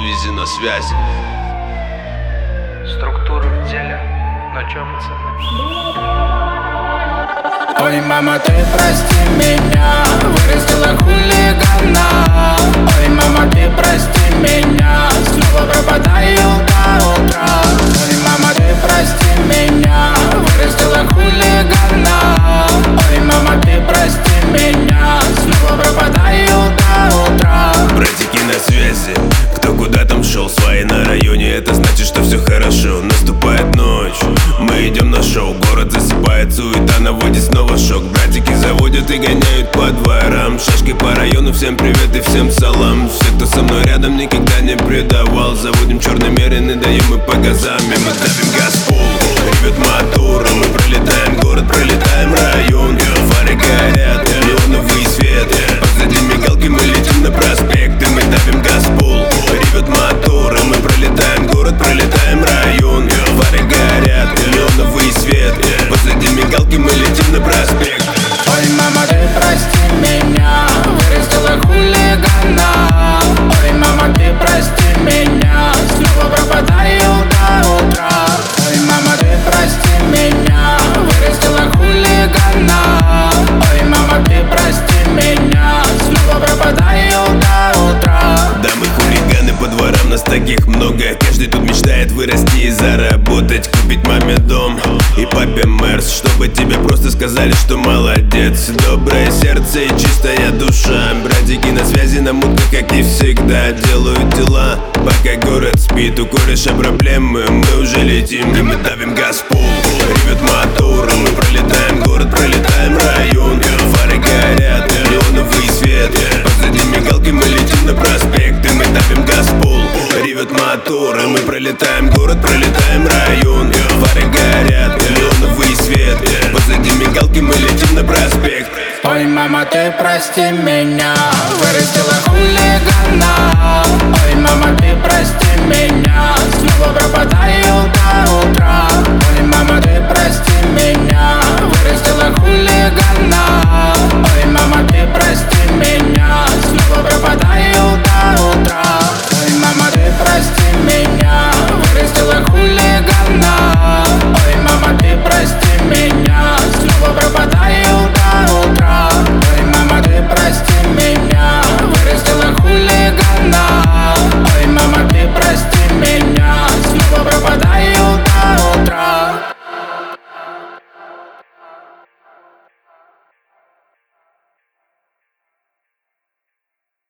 Визи на связи. Структура в деле. На чё, пацаны? Ой, мама, ты прости меня, вырастила хулигана. Ой, мама, ты прости меня, снова пропадаю до утра. Ой, мама, ты прости меня, вырастила хулигана. Ой, мама, ты прости меня, снова пропадаю до утра. Братики на связи, кто куда там шел, свои на районе, это значит, что все хорошо. Наступает ночь, мы идем на шоу, город засыпает, суета наводит снова шок. Братики заводят и гоняют по дворам, шашки по району, всем привет и всем салам. Все, кто со мной рядом, никогда не предавал. Заводим черный мерин и даем мы по газам. И мы давим газ в пол, ревет мотор, мы пролетаем город, пролетаем район. Фары горят, неоновый свет, позади мигалки, мы летим на проспект. И мы давим газ в пол, ревет мотор, мы пролетаем город, пролетаем район. Фары горят, неоновый свет, позади мигалки, мы летим на проспект. Ой, мама, ты прости меня, вырастила хулигана. Ой, мама, ты прости меня, снова пропадаю до утра. Ой, мама, ты прости меня, вырастила хулигана. Ой, мама, ты прости меня, снова пропадаю до утра. Дамы хулиганы по дворам, нас таких много. Каждый тут мечтает вырасти и заработать, купить маме дом и папе Мерс, чтобы тебе просто сказали, что молодец. Доброе сердце и чистая душа, братики на связи, на мутко, как и всегда. Делают дела, пока город спит. У кореша проблемы, мы уже летим. И мы давим газ в пол, ревет мотор, мы пролетаем город, пролетаем район. Фары горят, неоновый свет, позади мигалки, мы летим на проспект. И мы давим газ в пол, ревет мотор, мы пролетаем город, пролетаем район. Фары горят, неоновый свет, позади мигалки, мы летим на проспект. Ой, мама, ты прости меня,